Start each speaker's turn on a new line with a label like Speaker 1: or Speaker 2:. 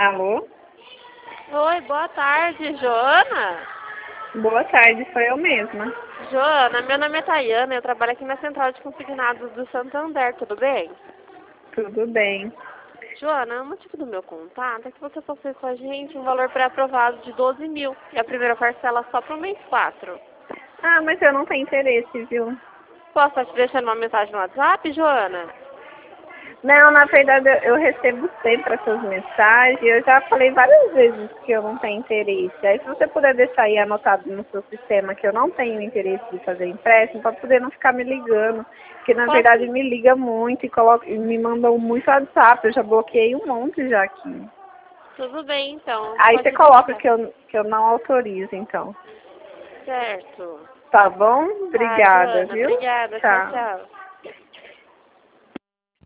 Speaker 1: Alô?
Speaker 2: Oi, boa tarde, Joana.
Speaker 1: Boa tarde, sou eu mesma.
Speaker 2: Joana, meu nome é Tayana, eu trabalho aqui na Central de Consignados do Santander, tudo bem?
Speaker 1: Tudo bem.
Speaker 2: Joana, o motivo do meu contato é que você possui com a gente um valor pré-aprovado de 12 mil e a primeira parcela só para o mês 4.
Speaker 1: Ah, mas eu não tenho interesse, viu?
Speaker 2: Posso estar te deixando uma mensagem no WhatsApp, Joana?
Speaker 1: Não, na verdade eu recebo sempre essas mensagens. Eu já falei várias vezes que eu não tenho interesse. Aí se você puder deixar aí anotado no seu sistema que eu não tenho interesse de fazer empréstimo, para poder não ficar me ligando. Porque na verdade
Speaker 2: Pode.
Speaker 1: me liga muito e me mandam muito WhatsApp. Eu já bloqueei um monte já aqui.
Speaker 2: Tudo bem, então.
Speaker 1: Aí você
Speaker 2: Pode
Speaker 1: coloca
Speaker 2: deixar.
Speaker 1: que eu não autorizo, então.
Speaker 2: Certo.
Speaker 1: Tá bom?
Speaker 2: Tá,
Speaker 1: Obrigada,
Speaker 2: Joana.
Speaker 1: viu?
Speaker 2: Obrigada. Tchau,
Speaker 1: Tchau.
Speaker 2: tchau.